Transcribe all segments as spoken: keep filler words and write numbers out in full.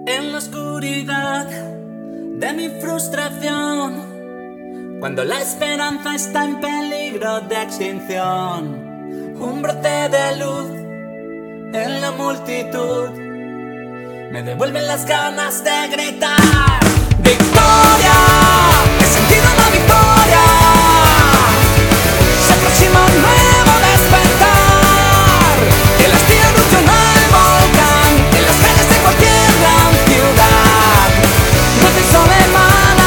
En la oscuridad de mi frustración, cuando la esperanza está en peligro de extinción, un brote de luz en la multitud me devuelven las ganas de gritar ¡Victoria! He sentido la victoria. Se aproxima un nuevo despertar. El hastío erupciona el volcán en las calles de cualquier gran ciudad. Donde el sol emana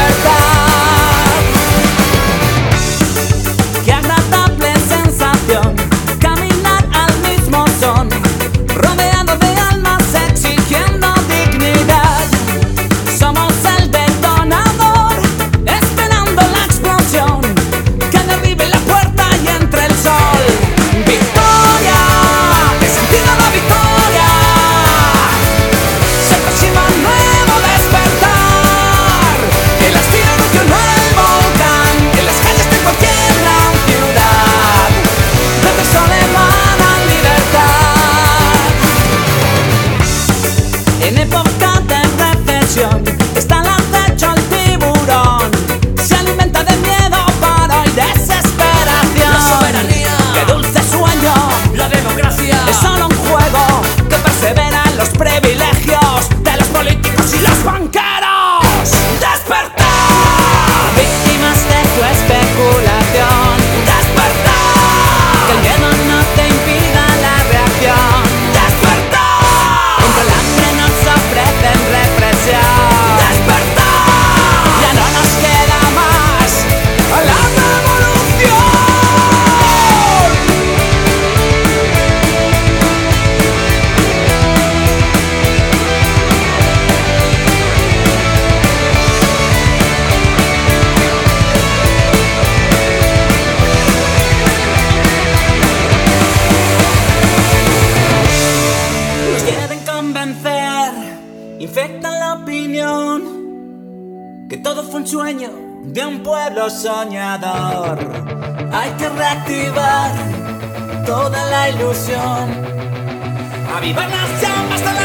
libertad. Qué agradable sensación caminar al mismo son, rodeado de almas exigiendo dignidad. Somos el detonador, esperando la explosión que derribe la puerta y entre el sol. ¡Victoria! He sentido la victoria. Se aproxima un nuevo despertar. El hastío erupcionó el volcán en las calles de cualquier gran ciudad. Donde el sol emana libertad. En época de recesión está al acecho el tiburón. Se alimenta de miedo, paro y desesperación. La soberanía, ¡qué dulce sueño! la democracia, Es solo un juego que persevera en los privilegios de los políticos y los banqueros. ¡Despertar! Víctimas de tu especulación. ¡Despertar! Que el miedo no te impida la reacción. ¡Despertar! Contra el hambre nos ofrecen represión. ¡Despertar! Ya no nos queda más a la revolución. Nos quieren convencer, infectan la opinión, que todo fue un sueño de un pueblo soñador. Hay que reactivar toda la ilusión, avivar las llamas de la